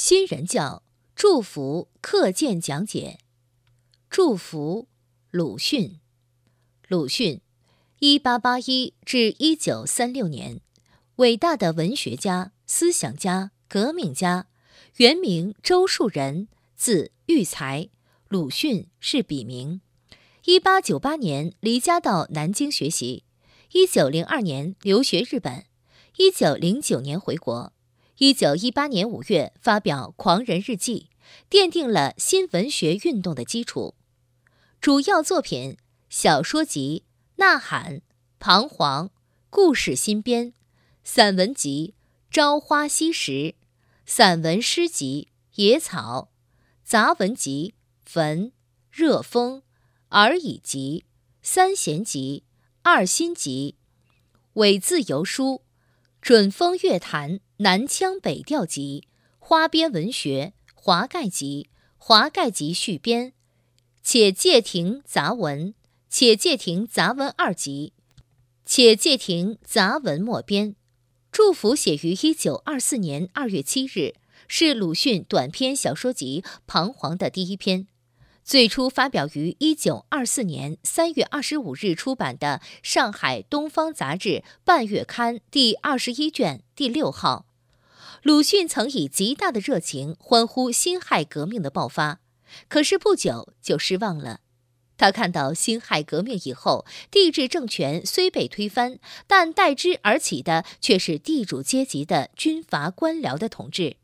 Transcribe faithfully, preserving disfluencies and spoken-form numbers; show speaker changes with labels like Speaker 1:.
Speaker 1: 新人教祝福课件讲解。祝福鲁迅。鲁迅，一八八一至一九三六年，伟大的文学家、思想家、革命家，原名周树人，字育才，鲁迅是笔名。一八九八年离家到南京学习，一九零二年留学日本，一九零九年回国。一九一八年五月发表《狂人日记》，奠定了新文学运动的基础。主要作品：小说集《呐喊》、《彷徨》、故事新编、散文集《朝花夕拾》、散文诗集《野草》、杂文集《坟》、热风、而已集、三弦集、二新集、伪自由书、准风乐坛南腔北调集、花边文学、华盖集、华盖集续编、且介亭杂文、且介亭杂文二集、且介亭杂文末编。祝福写于一九二四年二月七日，是鲁迅短篇小说集《彷徨》的第一篇。最初发表于一九二四年三月二十五日出版的《上海东方杂志》半月刊第二十一卷第六号。鲁迅曾以极大的热情欢呼辛亥革命的爆发，可是不久就失望了。他看到辛亥革命以后，帝制政权虽被推翻，但代之而起的却是地主阶级的军阀官僚的统治。